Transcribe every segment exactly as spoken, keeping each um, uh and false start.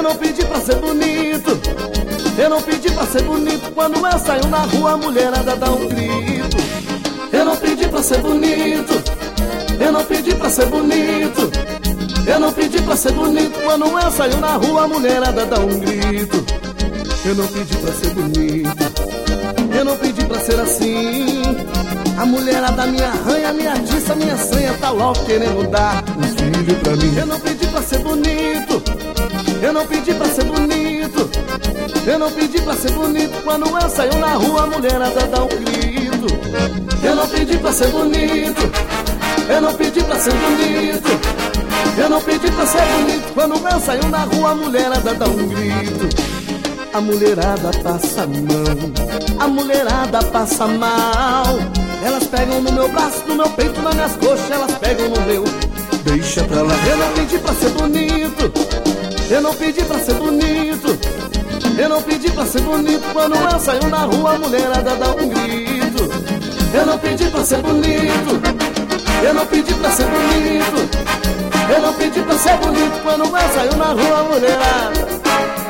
Eu não pedi pra ser bonito, eu não pedi pra ser bonito. Quando eu saio na rua, a mulherada dá um grito. Eu não pedi pra ser bonito, eu não pedi pra ser bonito. Eu não pedi pra ser bonito. Quando eu saio na rua, a mulherada dá um grito. Eu não pedi pra ser bonito, eu não pedi pra ser assim. A mulherada me arranha, me atiça, minha senha tá logo querendo dar um filho pra mim. Eu não pedi pra ser bonito, eu não pedi pra ser bonito. Eu não pedi pra ser bonito. Quando eu saio na rua, a mulherada dá um grito. Eu não pedi pra ser bonito, eu não pedi pra ser bonito. Eu não pedi pra ser bonito. Quando eu saio na rua, a mulherada dá um grito. A mulherada passa a mão, a mulherada passa mal. Elas pegam no meu braço, no meu peito, nas minhas coxas. Elas pegam no meu, deixa pra lá. Eu não pedi pra ser bonito, eu não pedi pra ser bonito. Eu não pedi pra ser bonito. Quando eu saio na rua, a mulherada dá um grito. Eu não pedi pra ser bonito, eu não pedi pra ser bonito. Eu não pedi pra ser bonito. Quando eu saio na rua, a mulherada.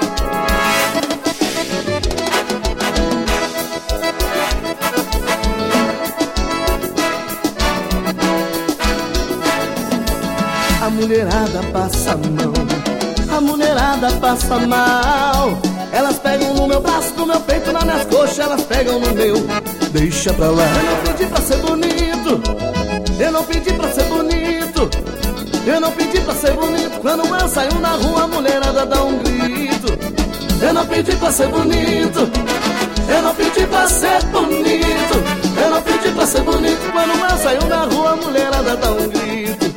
A mulherada passa a mão, a mulherada passa mal. Elas pegam no meu braço, no meu peito, nas minhas coxas. Elas pegam no meu, deixa pra lá. Eu não pedi pra ser bonito, eu não pedi pra ser bonito. Eu não pedi pra ser bonito. Quando eu saio na rua, a mulherada dá um grito. Eu não pedi pra ser bonito, eu não pedi pra ser bonito. Eu não pedi pra ser bonito. Quando eu saio na rua, a mulherada dá um grito.